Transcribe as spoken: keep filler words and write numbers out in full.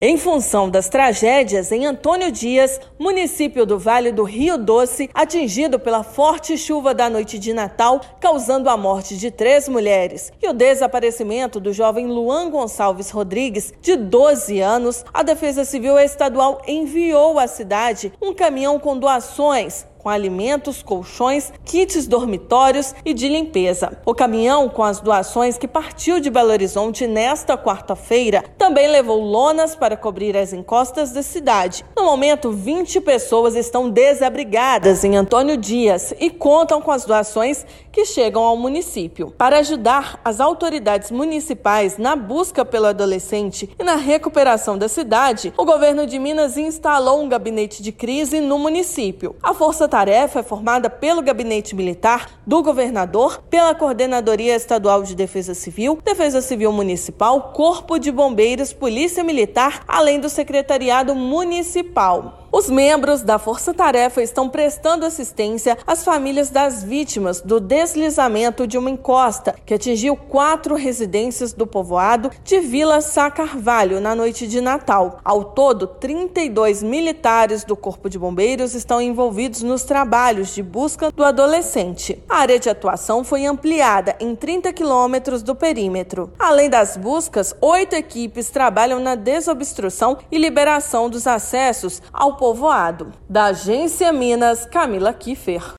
Em função das tragédias em Antônio Dias, município do Vale do Rio Doce, atingido pela forte chuva da noite de Natal, causando a morte de três mulheres, e o desaparecimento do jovem Luan Gonçalves Rodrigues, de doze anos, a Defesa Civil Estadual enviou à cidade um caminhão com doações, com alimentos, colchões, kits dormitórios e de limpeza. O caminhão com as doações, que partiu de Belo Horizonte nesta quarta-feira, também levou lonas para cobrir as encostas da cidade. No momento, vinte pessoas estão desabrigadas em Antônio Dias e contam com as doações que chegam ao município. Para ajudar as autoridades municipais na busca pelo adolescente e na recuperação da cidade, o governo de Minas instalou um gabinete de crise no município. A Força tarefa é formada pelo Gabinete Militar do Governador, pela Coordenadoria Estadual de Defesa Civil, Defesa Civil Municipal, Corpo de Bombeiros, Polícia Militar, além do Secretariado Municipal. Os membros da Força Tarefa estão prestando assistência às famílias das vítimas do deslizamento de uma encosta que atingiu quatro residências do povoado de Vila Sá Carvalho na noite de Natal. Ao todo, trinta e dois militares do Corpo de Bombeiros estão envolvidos nos trabalhos de busca do adolescente. A área de atuação foi ampliada em trinta quilômetros do perímetro. Além das buscas, oito equipes trabalham na desobstrução e liberação dos acessos ao povoado. Da Agência Minas, Camila Kiffer.